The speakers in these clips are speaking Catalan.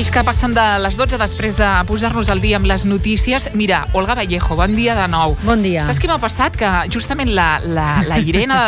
minuts que passen de les 12 després de posar-nos al dia amb les notícies. Mira, Olga Vallejo, bon dia de nou. Bon dia. Saps què m'ha passat? Que justament la Irene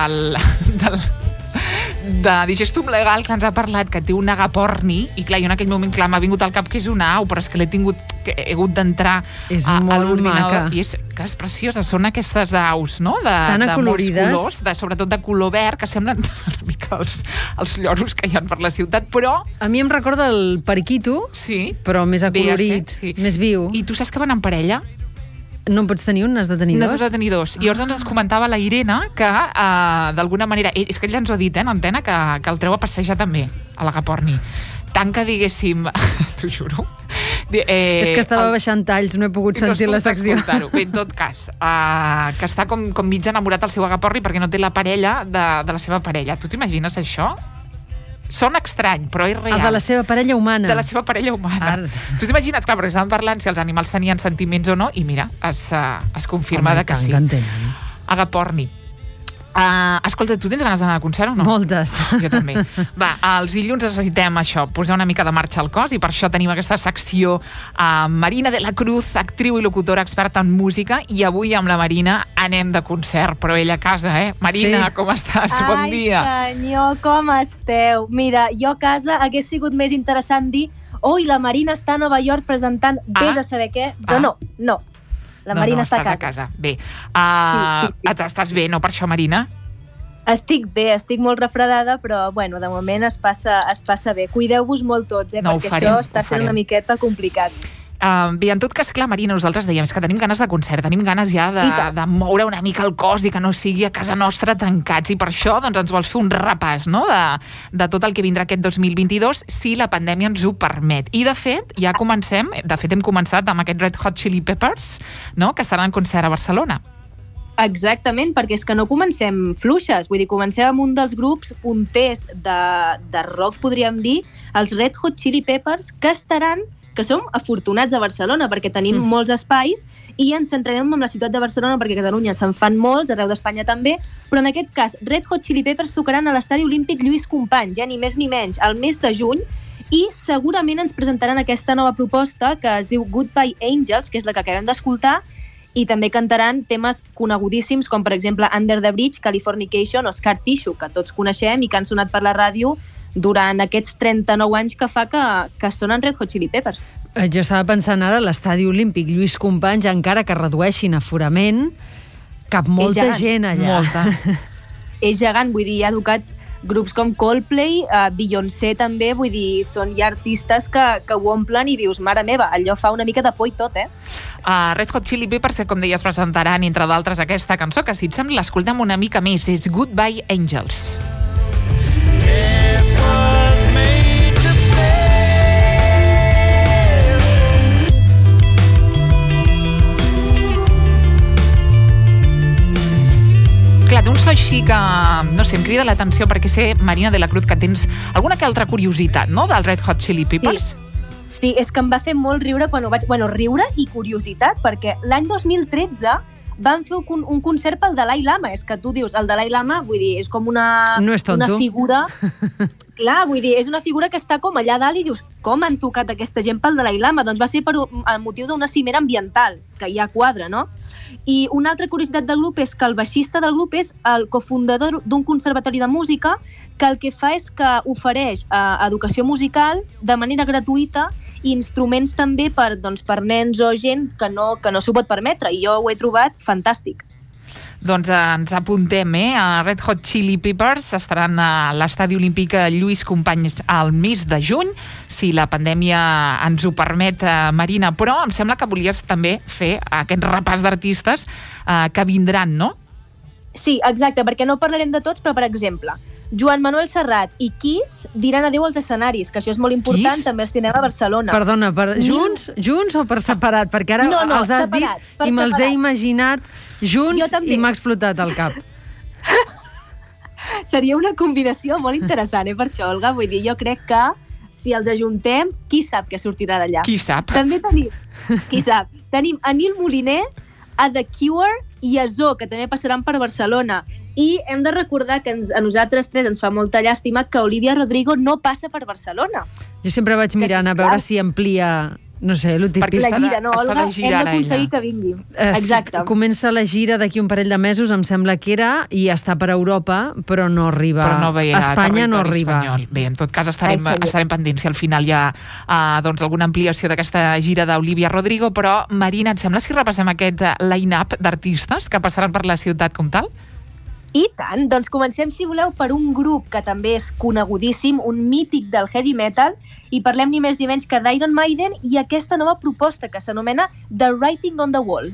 de Digestum Legal, que ens ha parlat que té un agaporni, i clar, jo en aquell moment m'ha vingut al cap que és una au, però és que he hagut d'entrar a l'ordinador. I és preciosa, són aquestes aus, no? De molts colors, sobretot de color verd, que semblen una mica els lloros que hi ha per la ciutat, però... A mi em recorda el periquito, sí, però més acolorit, sí, més viu. I tu saps que van en parella? No en pots tenir un, n'has de tenir dos? N'has de tenir dos. I llavors ens comentava la Irene que, d'alguna manera, és que ell ja ens ho ha dit, en antena, que el treu a passejar també, a l'agaporni. Tant que diguéssim, t'ho juro... és que estava baixant talls, no he pogut sentir la secció. Bé, en tot cas, que està com mig enamorat del seu agaporni perquè no té la parella de la seva parella. Tu t'imagines això? Sona estrany, però és real. De la seva parella humana. De la seva parella humana. Tu t'imagines, clar, perquè estàvem parlant si els animals tenien sentiments o no, i mira, es confirma que sí. Agaporni. Escolta, tu tens ganes d'anar a concert o no? Moltes. Jo també. Va, els dilluns necessitem això, posar una mica de marxa al cos, i per això tenim aquesta secció Marina de la Cruz, actriu i locutora experta en música, i avui amb la Marina anem de concert, però ella a casa, Marina, sí. Com estàs? Bon dia. Ai, senyor, com esteu? Mira, jo a casa hagués sigut més interessant dir la Marina està a Nova York presentant vés a saber què, però no. La Marina està a casa. Bé. Sí. Estàs bé, no per això, Marina? Estic bé, estic molt refredada, però, bueno, de moment es passa bé. Cuideu-vos molt tots, perquè això està sent una miqueta complicat. Bé, en tot cas, clar, Marina, nosaltres dèiem que tenim ganes de concert, tenim ganes ja de moure una mica el cos i que no sigui a casa nostra tancats, i per això doncs, ens vols fer un repàs, no?, de tot el que vindrà aquest 2022, si la pandèmia ens ho permet. I, de fet, hem començat amb aquest Red Hot Chili Peppers, no?, que estaran en concert a Barcelona. Exactament, perquè és que no comencem fluixes, vull dir, comencem amb un dels grups punters de rock, podríem dir, els Red Hot Chili Peppers, que som afortunats a Barcelona perquè tenim molts espais i ens centrarem en la ciutat de Barcelona perquè a Catalunya se'n fan molts, arreu d'Espanya també, però en aquest cas Red Hot Chili Peppers tocaran a l'Estadi Olímpic Lluís Companys, ni més ni menys, al mes de juny, i segurament ens presentaran aquesta nova proposta que es diu Goodbye Angels, que és la que acabem d'escoltar, i també cantaran temes conegudíssims com, per exemple, Under the Bridge, Californication o Scar Tissue, que tots coneixem i que han sonat per la ràdio durant aquests 39 anys que fa que sonen Red Hot Chili Peppers. Jo estava pensant ara, l'Estadi Olímpic Lluís Companys, encara que redueixin aforament, cap molta gent allà. Molta. És gegant, vull dir, hi ha tocat grups com Coldplay, Beyoncé també, vull dir, són ja artistes que ho omplen i dius, mare meva, allò fa una mica de por i tot, Red Hot Chili Peppers, com deies, presentaran, entre d'altres, aquesta cançó, que si et sembla l'escoltem una mica més, és Goodbye Angels. Clar, d'un so així que, no sé, em crida l'atenció perquè sé, Marina de la Cruz, que tens alguna que altra curiositat, no?, del Red Hot Chili Peppers. Sí, és que em va fer molt riure quan ho vaig... Bueno, riure i curiositat, perquè l'any 2013 van fer un concert pel Dalai Lama. És que tu dius, el Dalai Lama, vull dir, és com una figura... Clar, vull dir, és una figura que està com allà dalt i dius, com han tocat aquesta gent pel Dalai Lama? Doncs va ser per el motiu d'una cimera ambiental, que hi ha quadre, no? I una altra curiositat del grup és que el baixista del grup és el cofundador d'un conservatori de música que el que fa és que ofereix educació musical de manera gratuïta i instruments també per nens o gent que no s'ho pot permetre, i jo ho he trobat fantàstic. Doncs ens apuntem, a Red Hot Chili Peppers estaran a l'Estadi Olímpic Lluís Companys al mes de juny, si la pandèmia ens ho permet, Marina, però em sembla que volies també fer aquest repàs d'artistes que vindran, no? Sí, exacte, perquè no parlarem de tots, però, per exemple, Joan Manuel Serrat i Kiss diran adéu als escenaris, que això és molt important, Kiss? També els tindrem a Barcelona. Perdona, junts o per separat? Perquè ara els has separat, dit i me'ls he imaginat junts i m'ha explotat el cap. Seria una combinació molt interessant, per això, Olga. Vull dir, jo crec que si els ajuntem, qui sap què sortirà d'allà. Qui sap? També tenim Anil Moliner, a The Cure i a Zoo, que també passaran per Barcelona. I hem de recordar que a nosaltres tres ens fa molta llàstima que Olivia Rodrigo no passa per Barcelona. Jo sempre vaig mirant a veure si amplia, no sé, el típic. Perquè la gira, no, Olga? Hem d'aconseguir que vingui. Exacte. Comença la gira d'aquí un parell de mesos, em sembla que era, i està per Europa, però no arriba. Però no veia a Espanya no arriba. Espanyol. Bé, en tot cas estarem pendents si al final hi ha doncs, alguna ampliació d'aquesta gira d'Olivia Rodrigo, però Marina, et sembla si repassem aquest line-up d'artistes que passaran per la ciutat com tal? I tant, doncs comencem, si voleu, per un grup que també és conegudíssim, un mític del heavy metal, i parlem ni més ni menys que d'Iron Maiden i aquesta nova proposta que s'anomena The Writing on the Wall.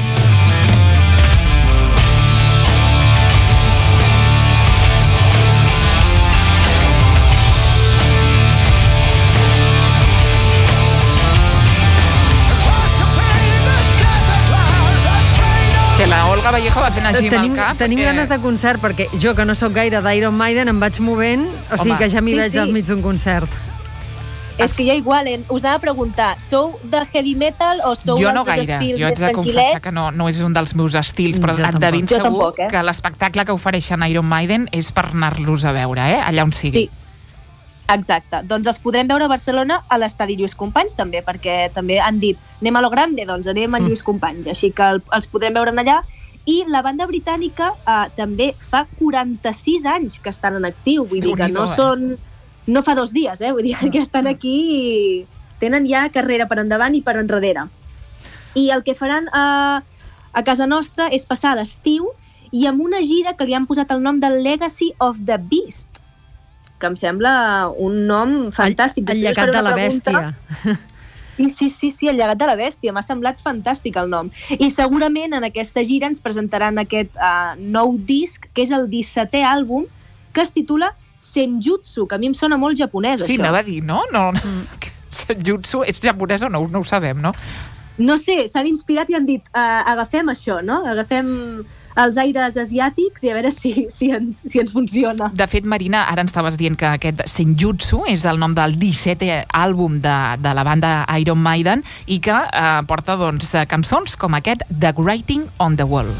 Que la Olga Vallejo va fent així amb el cap. Tenim ganes de concert, perquè jo, que no sóc gaire d'Iron Maiden, em vaig movent, o sigui que ja m'hi veig al mig d'un concert. És que jo igual, us anava a preguntar, sou de heavy metal o sou jo no d'altres gaire. estils Jo més haig de confessar tranquil·lets? que no és un dels meus estils, però et de ben segur que l'espectacle que ofereixen Iron Maiden és per anar-los a veure, allà on sigui. Sí. Exacte. Doncs els podrem veure a Barcelona a l'estadi Lluís Companys també, perquè també han dit anem a lo grande, doncs anem a Lluís Companys, així que els podrem veure allà. I la banda britànica també fa 46 anys que estan en actiu, vull dir que no fa 2 dies, vull dir que estan aquí i tenen ja carrera per endavant i per enrere. I el que faran a casa nostra és passar l'estiu i amb una gira que li han posat el nom de Legacy of the Beast, que em sembla un nom fantàstic. El llegat de la bèstia. Sí, el llegat de la bèstia. M'ha semblat fantàstic el nom. I segurament en aquesta gira ens presentaran aquest nou disc, que és el 17è àlbum, que es titula Senjutsu, que a mi em sona molt japonès, això. Sí, anava a dir, no? Senjutsu és japonès o no? No ho sabem, no? No sé, s'han inspirat i han dit agafem això, no? Agafem els aires asiàtics i a veure si ens funciona. De fet, Marina, ara ens estaves dient que aquest Senjutsu és el nom del 17è àlbum de la banda Iron Maiden i que porta cançons com aquest The Writing on the Wall.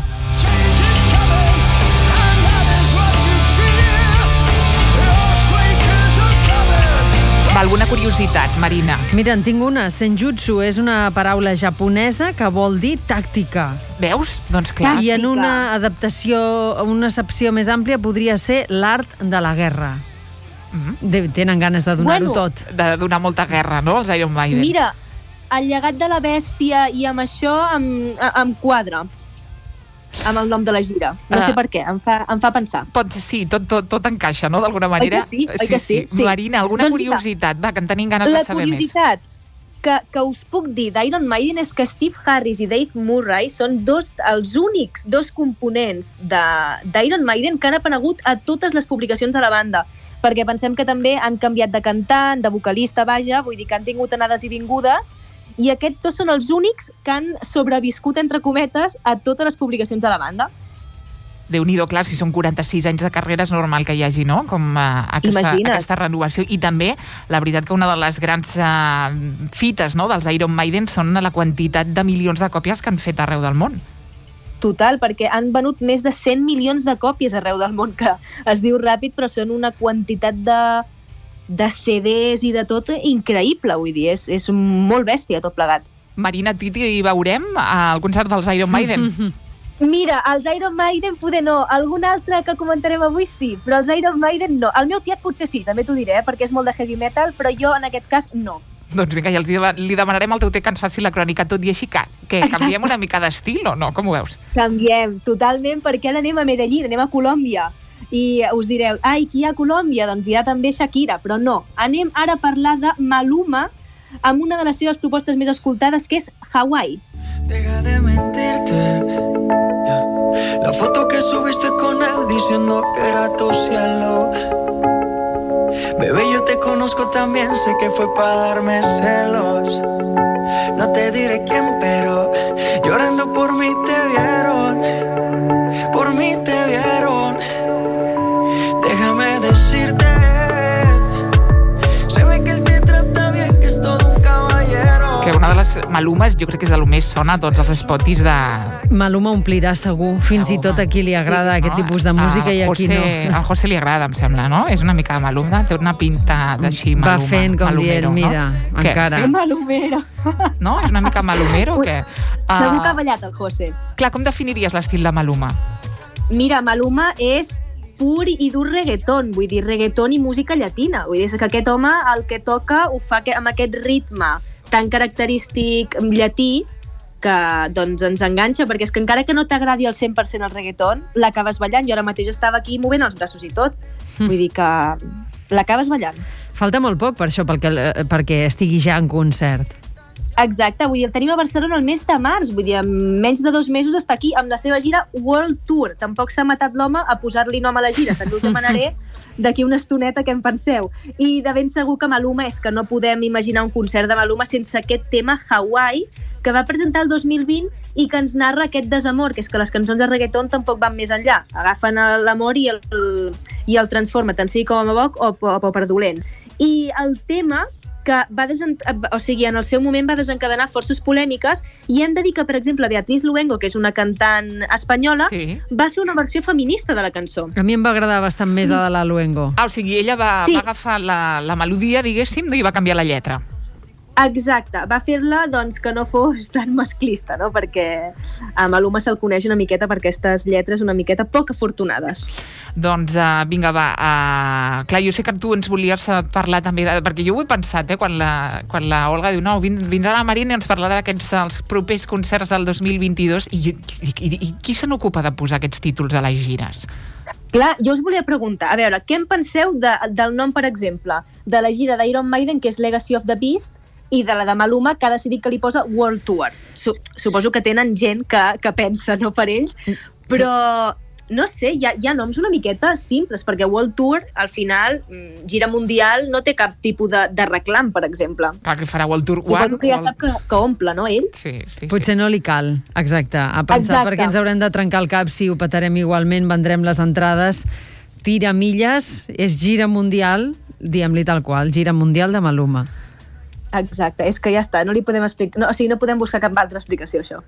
Alguna curiositat, Marina? Mira, en tinc una. Senjutsu és una paraula japonesa que vol dir tàctica. Veus? Doncs clar. I en una adaptació, una accepció més àmplia, podria ser l'art de la guerra. Tenen ganes de donar-ho tot. De donar molta guerra, no?, els Iron Maiden. Mira, el llegat de la bèstia i amb això em quadra. Amb el nom de la gira. No sé per què, em fa pensar. Sí, tot encaixa, no?, d'alguna manera. Oi que sí? Marina, alguna curiositat? Va, que en tenim ganes de saber més. La curiositat que us puc dir d'Iron Maiden és que Steve Harris i Dave Murray són els únics dos components d'Iron Maiden que han aparegut a totes les publicacions de la banda, perquè pensem que també han canviat de cantant, de vocalista, vaja, vull dir que han tingut anades i vingudes, i aquests dos són els únics que han sobreviscut, entre cometes, a totes les publicacions de la banda. Déu-n'hi-do, clar, si són 46 anys de carrera és normal que hi hagi, no?, com aquesta renovació. I també, la veritat que una de les grans fites, no?, dels Iron Maiden són la quantitat de milions de còpies que han fet arreu del món. Total, perquè han venut més de 100 milions de còpies arreu del món, que es diu ràpid, però són una quantitat de CDs i de tot increïble, vull dir, és molt bèstia tot plegat. Marina, Titi, hi veurem al concert dels Iron Maiden? Mira, els Iron Maiden poder no, algun altre que comentarem avui sí, però els Iron Maiden no. El meu tiet potser sí, també t'ho diré, perquè és molt de heavy metal, però jo en aquest cas no. Doncs vinga, ja li demanarem al teu tiet que ens faci la crònica, tot i així que canviem una mica d'estil o no? Com ho veus? Canviem, totalment, perquè ara anem a Medellín, anem a Colòmbia. I us direu, qui hi ha a Colòmbia? Doncs hi ha també Shakira, però no. Anem ara a parlar de Maluma amb una de les seves propostes més escoltades, que és Hawaii. Deja de mentirte, la foto que subiste con él diciendo que era tu cielo. Bebé, yo te conozco también, sé que fue para darme celos. No te diré quién, pero llorando por mí te vieron. Por mí te vieron. Déjame decirte, se ve que él te trata bien, que es todo un caballero. Que una una de les Malumes, jo crec que és el més sona a tots els spotis de... Maluma omplirà segur, fins i tot a qui li agrada aquest tipus de música i a qui no. Al José li agrada, em sembla, no? És una mica de Maluma, té una pinta d'així Maluma. Va fent com dient, mira, encara. Sí? Malumero. No? És una mica Malumero o què? Segur que ha ballat el José. Clar, com definiries l'estil de Maluma? Mira, Maluma és pur i dur reggaeton, vull dir, reggaeton i música llatina. Vull dir, que aquest home el que toca ho fa amb aquest ritme tan característic llatí que doncs ens enganxa, perquè és que encara que no t'agradi al 100% el reggaeton, l'acabes ballant. Jo ara mateix estava aquí movent els braços i tot. Vull dir que l'acabes ballant. Falta molt poc per això, perquè estigui ja en concert. Exacte, vull dir, el tenim a Barcelona el mes de març, vull dir, en menys de 2 mesos està aquí amb la seva gira World Tour. Tampoc s'ha matat l'home a posar-li nom a la gira, també us demanaré d'aquí una estoneta què en penseu. I de ben segur que Maluma, és que no podem imaginar un concert de Maluma sense aquest tema Hawaii, que va presentar el 2020 i que ens narra aquest desamor, que és que les cançons de reggaeton tampoc van més enllà. Agafen l'amor i el transforma, tant sigui com a boc o per dolent. I el tema que en el seu moment va desencadenar forces polèmiques, i hem de dir que, per exemple, Beatriz Luengo, que és una cantant espanyola, va fer una versió feminista de la cançó. A mi em va agradar bastant més la de la Luengo. O sigui, ella va agafar la melodia, diguéssim, i va canviar la lletra. Exacte, va fer-la doncs, que no fos tan masclista, no? Perquè a Maluma se'l coneix una miqueta per aquestes lletres una miqueta poc afortunades. Doncs vinga, va. Clar, jo sé que tu ens volies parlar també, perquè jo ho he pensat, quan la Olga diu no, vindrà la Marina i ens parlarà d'aquests els propers concerts del 2022 i qui se n'ocupa de posar aquests títols a les gires? Clar, jo us volia preguntar, a veure, què en penseu del nom, per exemple, de la gira d'Iron Maiden, que és Legacy of the Beast, i de la de Maluma, que ha decidit que li posa World Tour. Suposo que tenen gent que pensa, no per ells, però no sé, hi ha noms una miqueta simples, perquè World Tour, al final, gira mundial, no té cap tipus de reclam, per exemple. Clar, que farà World Tour One. Suposo que ja sap que omple, no, ell? Sí. Potser no li cal, exacte. A pensar perquè ens haurem de trencar el cap si ho petarem igualment, vendrem les entrades. Tira milles, és gira mundial, diguem-li tal qual, gira mundial de Maluma. Exacte, és que ja està, no li podem explicar, no, o sigui, no podem buscar cap altra explicació, això.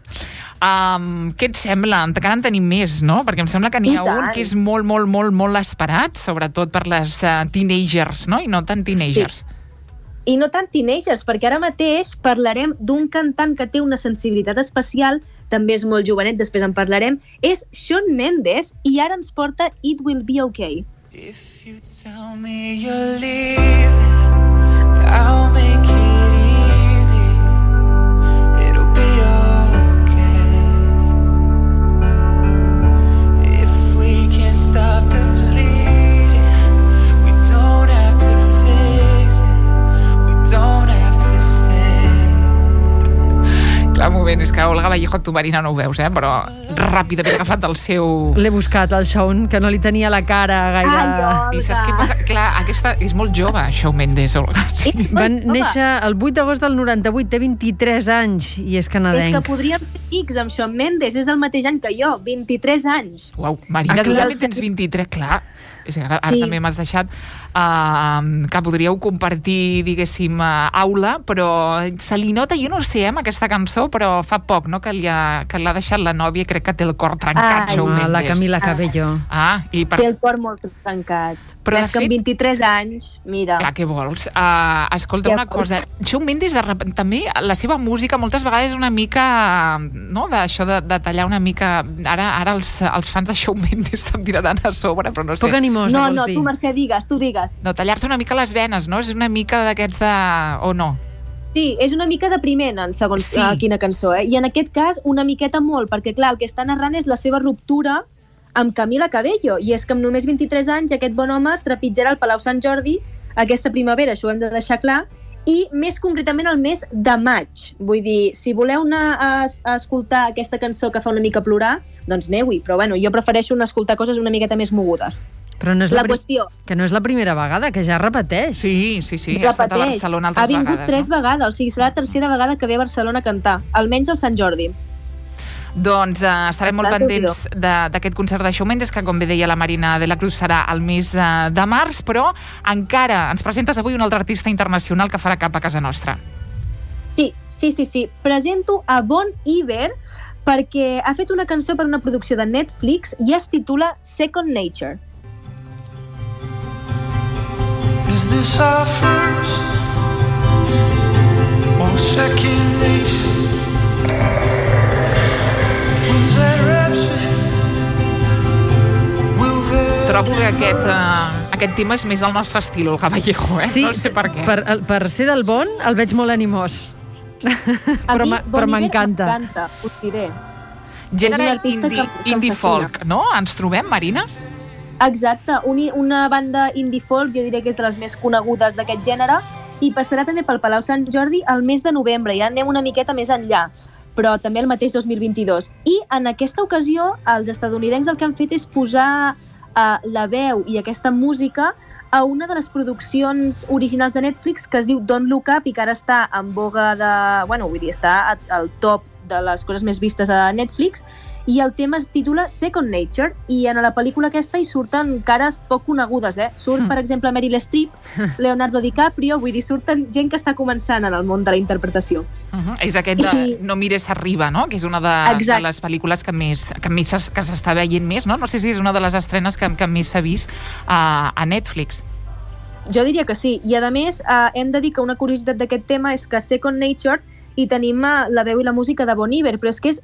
Què et sembla? Encara en tenim més, no? Perquè em sembla que n'hi ha un que és molt, molt, molt, molt esperat, sobretot per les teenagers, no? I no tan teenagers. Sí. I no tant teenagers, perquè ara mateix parlarem d'un cantant que té una sensibilitat especial, també és molt jovenet, després en parlarem, és Shawn Mendes, i ara ens porta It Will Be Okay. If you tell me you're leaving, I'll make it easy. It'll be okay. If we can't stop the bleeding, we don't have to fix it. We don't have to stay. Clar, un moment, és que Olga Vallejo, tu, Marina, no ho veus, però ràpidament ha agafat el seu... L'he buscat, el Shawn, que no li tenia la cara gaire... I saps què passa? Clar, aquesta és molt jove, Shawn Mendes, Olga. Sí. Van néixer el 8 d'agost del 98, té 23 anys i és canadenc. És que podríem ser X amb Shawn Mendes, és del mateix any que jo, 23 anys. Uau, Marina, tu també tens 23, clar. Ara també m'has deixat que podríeu compartir, diguéssim, aula, però se li nota, jo no sé, amb aquesta cançó, però fa poc, no?, que l'ha deixat la nòvia, crec que té el cor trencat, Shawn Mendes. La Camila Cabello. Té el cor molt trencat. Però és que amb 23 anys, mira... Clar, què vols? Escolta, una cosa, Shawn Mendes també, la seva música moltes vegades és una mica, no?, d'això de tallar una mica... Ara els fans de Shawn Mendes se'm tiraran a sobre, però no sé. Poc animosa, vols dir? No, tu, Mercè, tu digues. No, tallar-se una mica les venes, no? És una mica d'aquests de... o no? Sí, és una mica depriment, segons quina cançó, I en aquest cas, una miqueta molt, perquè, clar, el que està narrant és la seva ruptura amb Camila Cabello, i és que amb només 23 anys aquest bon home trepitjarà el Palau Sant Jordi aquesta primavera, això ho hem de deixar clar, i més concretament el mes de maig. Vull dir, si voleu anar a escoltar aquesta cançó que fa una mica plorar, doncs aneu-hi, però bueno, jo prefereixo escoltar coses una miqueta més mogudes. Però no és la qüestió. Que no és la primera vegada, que ja repeteix. Sí, ha estat a Barcelona altres vegades. Ha vingut 3 vegades, o sigui, serà la tercera vegada que ve a Barcelona a cantar, almenys al Sant Jordi. Doncs estarem molt pendents d'aquest concert de Shawn Mendes, que, com bé deia la Marina de la Cruz, serà el mes de març, però encara ens presentes avui un altre artista internacional que farà cap a casa nostra. Sí, Sí. Presento a Bon Iver perquè ha fet una cançó per una producció de Netflix i es titula Second Nature. Is this our first or second nature? When's that rapture? Will there... Trobo que aquest tema és més del nostre estil, Olga Vallejo, Sí, no sé per què. Per ser del Bon el veig molt animós. Però m'encanta. M'encanta, us diré. Gènere És un artista que indie em folk, fascina. no? Ens trobem, Marina? Exacte, una banda indie folk, jo diria que és de les més conegudes d'aquest gènere, i passarà també pel Palau Sant Jordi el mes de novembre, ja anem una miqueta més enllà, però també el mateix 2022. I en aquesta ocasió, els estatunidencs el que han fet és posar la veu i aquesta música a una de les produccions originals de Netflix que es diu Don't Look Up i que ara està en boga de... Bueno, vull dir, està al top de les coses més vistes a Netflix, i el tema es titula Second Nature, i en la pel·lícula aquesta hi surten cares poc conegudes, Surt, per exemple, Meryl Streep, Leonardo DiCaprio, vull dir, surten gent que està començant en el món de la interpretació. És aquest de No mires arriba, no? Que és una de les pel·lícules que s'està veient més, no? No sé si és una de les estrenes que més s'ha vist a Netflix. Jo diria que sí, i a més hem de dir que una curiositat d'aquest tema és que Second Nature hi tenim la veu i la música de Bon Iver, però és que és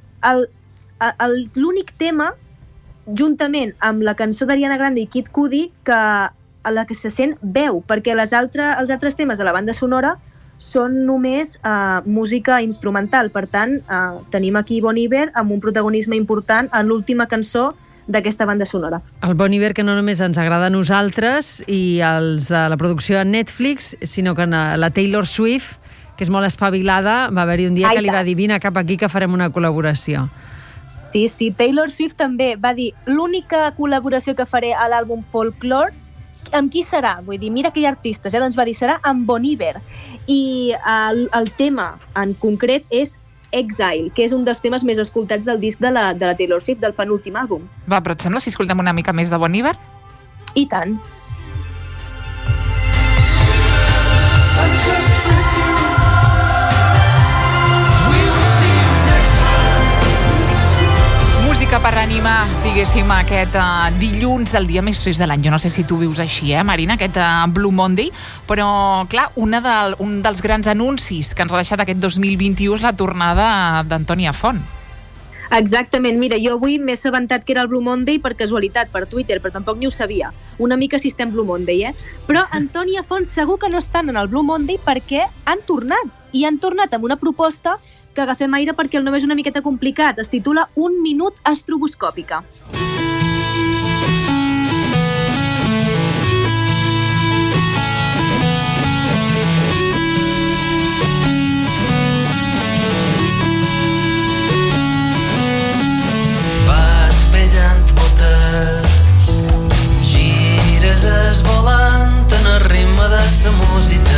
l'únic tema, juntament amb la cançó d'Ariana Grande i Kid Cudi, a la que se sent veu, perquè els altres temes de la banda sonora són només música instrumental. Per tant, tenim aquí Bon Iver amb un protagonisme important en l'última cançó d'aquesta banda sonora. El Bon Iver que no només ens agrada a nosaltres i els de la producció a Netflix, sinó que la Taylor Swift, que és molt espavilada, va haver-hi un dia que li va dir vine cap aquí que farem una col·laboració. Sí, Taylor Swift també va dir l'única col·laboració que faré a l'àlbum Folklore, amb qui serà? Vull dir, mira que hi ha artistes, doncs va dir, serà amb Bon Iver. I el tema en concret és Exile, que és un dels temes més escoltats del disc de la Taylor Swift, del penúltim àlbum. Va, però et sembla si escoltem una mica més de Bon Iver? I tant. Música per animar, diguéssim, aquest dilluns, el dia més trist de l'any. Jo no sé si tu vius així, Marina, aquest Blue Monday, però, clar, un dels grans anuncis que ens ha deixat aquest 2021 és la tornada d'Antònia Font. Exactament, mira, jo avui m'he assabentat que era el Blue Monday per casualitat, per Twitter, però tampoc ni ho sabia. Una mica si estem Blue Monday, Però Antònia Font segur que no estan en el Blue Monday perquè han tornat, i han tornat amb una proposta que agafem aire perquè el nom és una miqueta complicat. Es titula Un minut estroboscòpica. Vas pellant voltes, gires esvolant en el ritme de sa música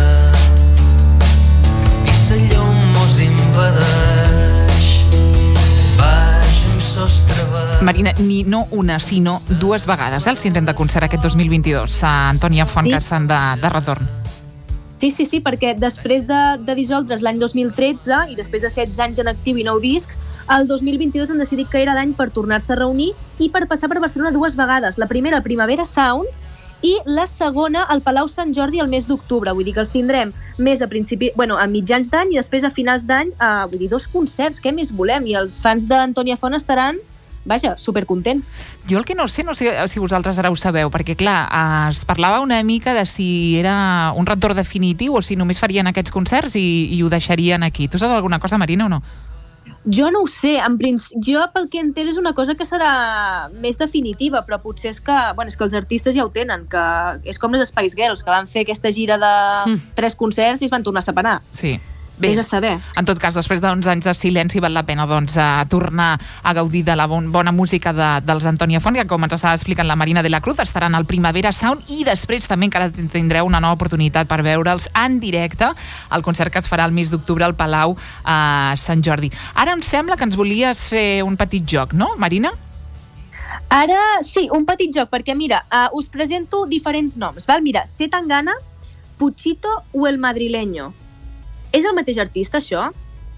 i sa llum mos invadeix baix un sostre verd. Marina, no una, sinó dues vegades, els tindrem de concert aquest 2022 a Antònia Font, que estan de retorn. Sí, perquè després de dissoldre's l'any 2013 i després de 16 anys en actiu i 9 discs, el 2022 han decidit que era l'any per tornar-se a reunir i per passar per Barcelona dues vegades. La primera, al Primavera Sound, i la segona, al Palau Sant Jordi, el mes d'octubre. Vull dir que els tindrem més a mitjans d'any i després a finals d'any, vull dir, 2 concerts, què més volem? I els fans d'Antònia Font estaran, vaja, supercontents. Jo el que no sé si vosaltres ara ho sabeu, perquè clar, es parlava una mica de si era un retorn definitiu o si només farien aquests concerts i ho deixarien aquí. Tu saps alguna cosa, Marina, o no? Jo no ho sé, jo pel que entenc és una cosa que serà més definitiva, però potser és que els artistes ja ho tenen, que és com les Spice Girls, que van fer aquesta gira de 3 concerts i es van tornar a separar. Sí. Bé, és a saber. En tot cas, després d'uns anys de silenci val la pena tornar a gaudir de la bona música dels Antònia Font, que com ens estava explicant la Marina de la Cruz, estaran al Primavera Sound i després també encara tindreu una nova oportunitat per veure'ls en directe al concert que es farà el mes d'octubre al Palau Sant Jordi. Ara em sembla que ens volies fer un petit joc, no, Marina? Ara sí, un petit joc, perquè mira, us presento diferents noms, val? Mira, C. Tangana, Puchito o El Madrileño. És el mateix artista, això?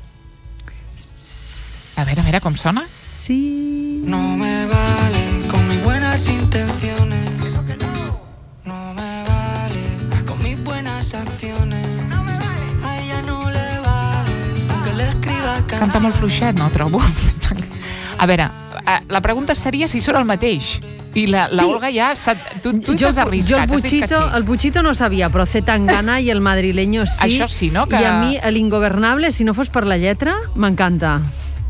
A veure, com sona? Sí... No me vale con mis buenas intenciones. No me vale con mis buenas acciones. A ella no le vale aunque le escriba canciones. Canta molt fluixet, no, trobo. A veure, la pregunta seria si surt el mateix. I la Olga ja... Tu t'has arriscat, has dit que sí. El Puchito no sabia, però C. Tangana i el madrileño sí. Això sí, no? I a mi, l'Ingobernable, si no fos per la lletra, m'encanta.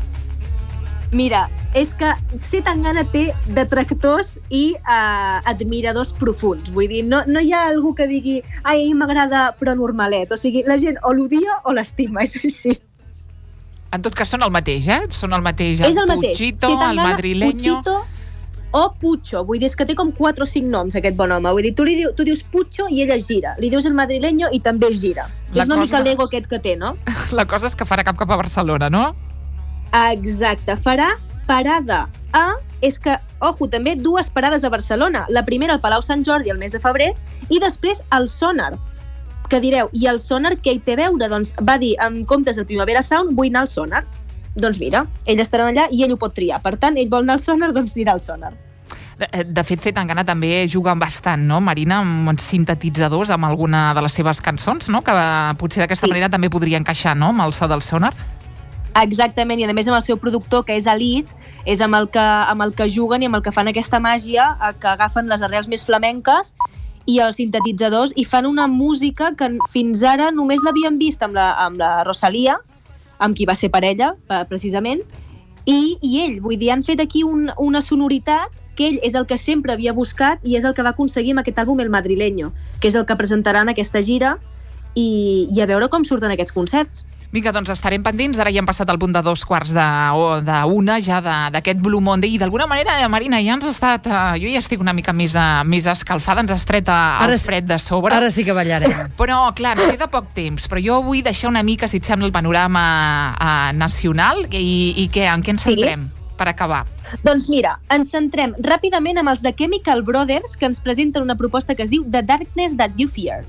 Mira, és que C. Tangana té detractors i admiradors profuns. Vull dir, no hi ha algú que digui ai, m'agrada però normalet. O sigui, la gent o l'odia o l'estima, és així. En tot cas, són el mateix, Són el mateix. És el mateix. Puchito, el madrileño... Puchito o Pucho. Vull dir, és que té com 4 o 5 noms, aquest bon home. Vull dir, tu dius Pucho i ella gira. Li dius el madrileño i també gira. És una mica l'ego aquest que té, no? La cosa és que farà cap a Barcelona, no? Exacte. Farà parada és que, ojo, també 2 parades a Barcelona. La primera al Palau Sant Jordi el mes de febrer i després al Sonar. Que direu, i el Sonar què hi té a veure? Doncs va dir, en comptes del Primavera Sound, vull anar al Sonar. Doncs mira, ell estarà allà i ell ho pot triar. Per tant, ell vol anar al Sonar, doncs anirà al Sonar. De fet, C. Tangana també juga bastant, no, Marina, amb sintetitzadors amb alguna de les seves cançons, no? Que potser d'aquesta manera també podria encaixar, no?, amb el so del Sonar. Exactament, i a més amb el seu productor, que és Alice, és amb el que juguen i amb el que fan aquesta màgia, que agafen les arrels més flamenques i els sintetitzadors i fan una música que fins ara només l'havien vist amb la Rosalía, amb qui va ser parella, precisament, i ell, vull dir, han fet aquí una sonoritat que ell és el que sempre havia buscat i és el que va aconseguir amb aquest àlbum El Madrileño, que és el que presentaran aquesta gira i a veure com surten aquests concerts. Vinga, doncs estarem pendents. Ara ja hem passat al punt de 2:45 ja d'aquest Blue Monday i d'alguna manera, Marina, ja ens ha estat... Jo ja estic una mica més escalfada, ens ha estret el fred de sobre. Ara sí que ballarem. Però, clar, ens queda poc temps, però jo vull deixar una mica, si et sembla, el panorama nacional i en què ens centrem per acabar. Doncs mira, ens centrem ràpidament amb els The Chemical Brothers, que ens presenten una proposta que es diu The Darkness That You Fear.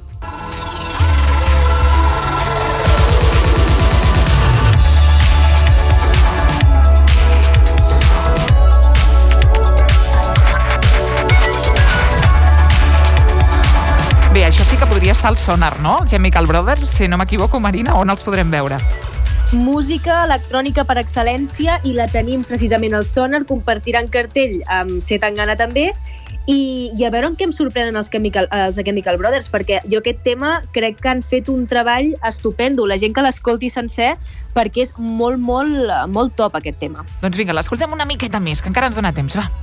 Bé, això sí que podria estar al Sonar, no? Chemical Brothers, si no m'equivoco, Marina, on els podrem veure? Música electrònica per excel·lència i la tenim precisament al Sonar, compartiran cartell amb C. Tangana també i a veure en què em sorprenen els The Chemical Brothers, perquè jo aquest tema crec que han fet un treball estupendo, la gent que l'escolti sencer, perquè és molt, molt, molt top aquest tema. Doncs vinga, l'escoltem una miqueta més, que encara ens dona temps, va.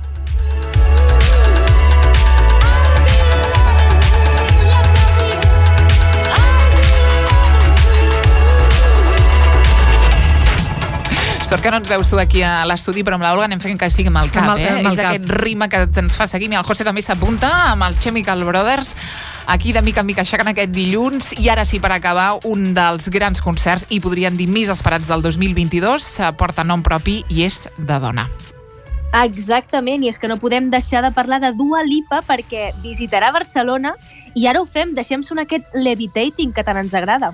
Sort que no ens veus tu aquí a l'estudi, però amb l'Olga anem fent que estigui amb el cap, És aquest ritme que ens fa seguir. Mira, el José també s'apunta amb el Chemical Brothers, aquí de mica en mica aixecant aquest dilluns. I ara sí, per acabar, un dels grans concerts, i podríem dir més esperats del 2022, porta nom propi i és de dona. Exactament, i és que no podem deixar de parlar de Dua Lipa perquè visitarà Barcelona i ara ho fem, deixem sonar aquest Levitating que tant ens agrada.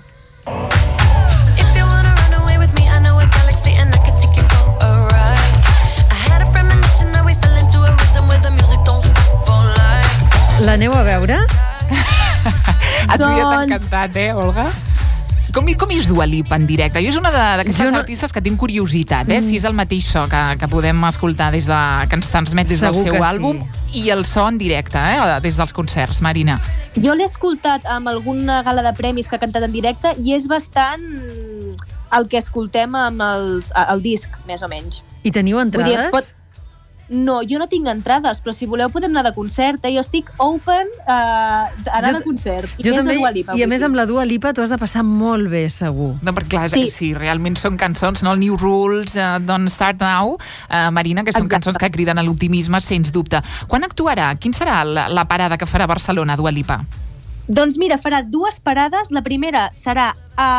L'aneu a veure? A tu ja t'ha encantat, Olga? Com és Dua Lipa en directe? Jo és una d'aquestes artistes que tinc curiositat, si és el mateix so que podem escoltar que ens transmet des del seu àlbum i el so en directe, des dels concerts, Marina. Jo l'he escoltat amb alguna gala de premis que ha cantat en directe i és bastant el que escoltem amb el disc, més o menys. I teniu entrades? No, jo no tinc entrades, però si voleu podem anar de concert. Jo estic open a anar de concert. Jo també, i a més amb la Dua Lipa t'ho has de passar molt bé, segur. No, perquè clar, sí, realment són cançons, no? El New Rules, Don't Start Now, Marina, que són cançons que criden a l'optimisme, sens dubte. Quan actuarà? Quin serà la parada que farà a Barcelona, Dua Lipa? Doncs mira, farà 2 parades. La primera serà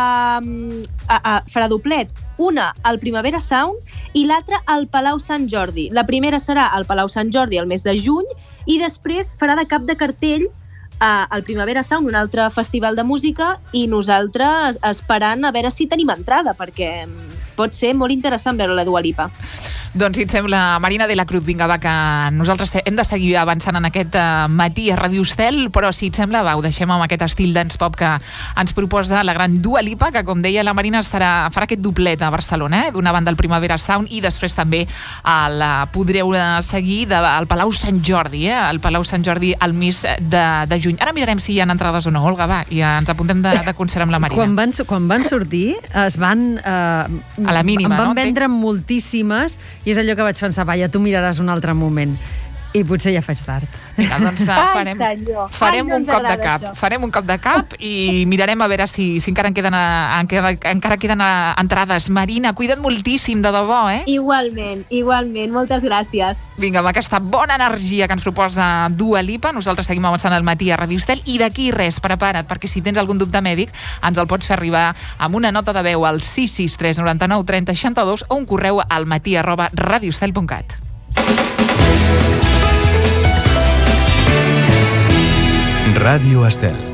farà doblet, una al Primavera Sound i l'altra al Palau Sant Jordi. La primera serà al Palau Sant Jordi el mes de juny i després farà de cap de cartell al Primavera Sound, un altre festival de música, i nosaltres esperant a veure si tenim entrada, perquè pot ser molt interessant veure la Dua Lipa. Doncs, si et sembla, Marina de la Cruz, vinga, va, que nosaltres hem de seguir avançant en aquest matí a Ràdio Estel, però si et sembla, va, ho deixem amb aquest estil dance pop que ens proposa la gran Dua Lipa, que, com deia la Marina, farà aquest doblet a Barcelona, d'una banda al Primavera Sound, i després també la podreu seguir al Palau Sant Jordi, al Palau Sant Jordi al mes de juny. Ara mirarem si hi ha entrades o no, Olga, va, i ens apuntem de concert amb la Marina. Quan van sortir, es van... a la mínima, em van vendre moltíssimes, i és allò que vaig pensar, ja tu miraràs un altre moment. I potser ja faig tard. Vinga, doncs farem un cop de cap. Farem un cop de cap i mirarem a veure si encara queden entrades. Marina, cuida't moltíssim, de debò, Igualment. Moltes gràcies. Vinga, amb aquesta bona energia que ens proposa Dua Lipa, nosaltres seguim avançant al matí a Ràdio Estel, i d'aquí res, prepara't, perquè si tens algun dubte mèdic, ens el pots fer arribar amb una nota de veu al 663 99 30 62 o un correu al matí@radioestel.cat. Ràdio Estel.